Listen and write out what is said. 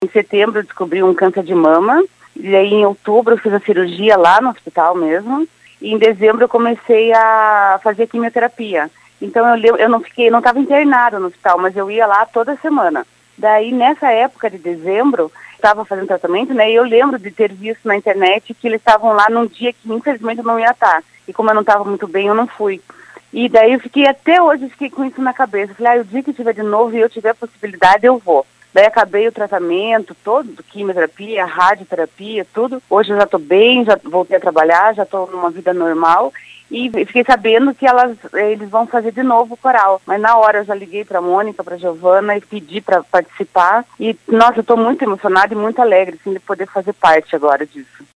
Em setembro eu descobri um câncer de mama, e aí em outubro eu fiz a cirurgia lá no hospital mesmo, e em dezembro eu comecei a fazer quimioterapia. Então eu não estava internada no hospital, mas eu ia lá toda semana. Daí nessa época de dezembro, estava fazendo tratamento, né, e eu lembro de ter visto na internet que eles estavam lá num dia que infelizmente eu não ia estar. E como eu não estava muito bem, eu não fui. E daí eu fiquei, até hoje, fiquei com isso na cabeça. Falei, o dia que tiver de novo e eu tiver a possibilidade, eu vou. Daí acabei o tratamento todo, quimioterapia, radioterapia, tudo. Hoje eu já estou bem, já voltei a trabalhar, já estou numa vida normal. E fiquei sabendo que eles vão fazer de novo o coral. Mas na hora eu já liguei para a Mônica, para a Giovana e pedi para participar. E, nossa, eu estou muito emocionada e muito alegre assim, de poder fazer parte agora disso.